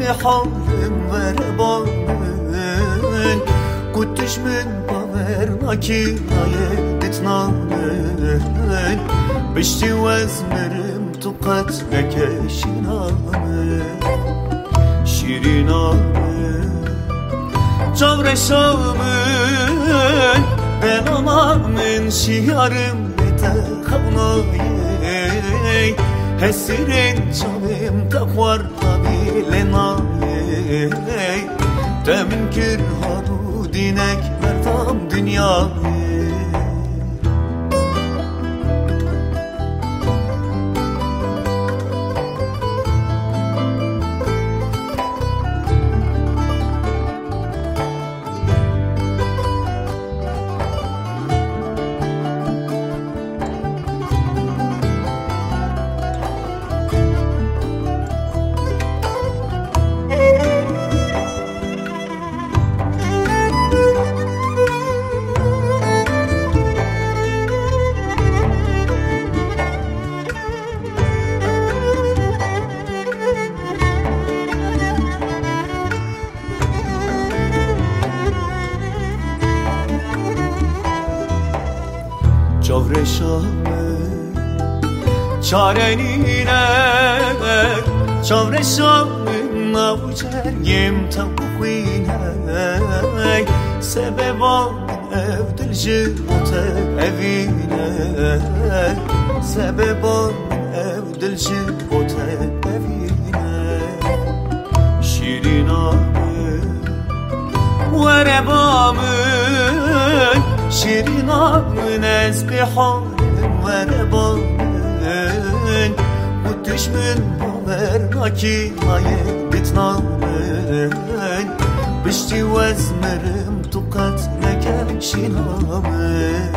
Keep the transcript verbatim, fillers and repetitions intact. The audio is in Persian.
حالم وربانن كنتش من باورنا كي نايدت نامن بشتي وازمرم تقت نكشنامن شيرينامن جورشامن بنامن شيارم بتخوناي هسيرين جانم تقوار قبيلناي تمن كرهانو دينك مردم دنياي چاورشامه چارنینه چاورشامه ناوچرگیم تاوخوینه سببان او دلجوت اوینه سببان او دلجوت اوینه شیرینامه وربامه شيرينامن اسبحانم وربانن كنتش من باورنا كي نايدت نامن بشتي وازمرم تقت نكشنامن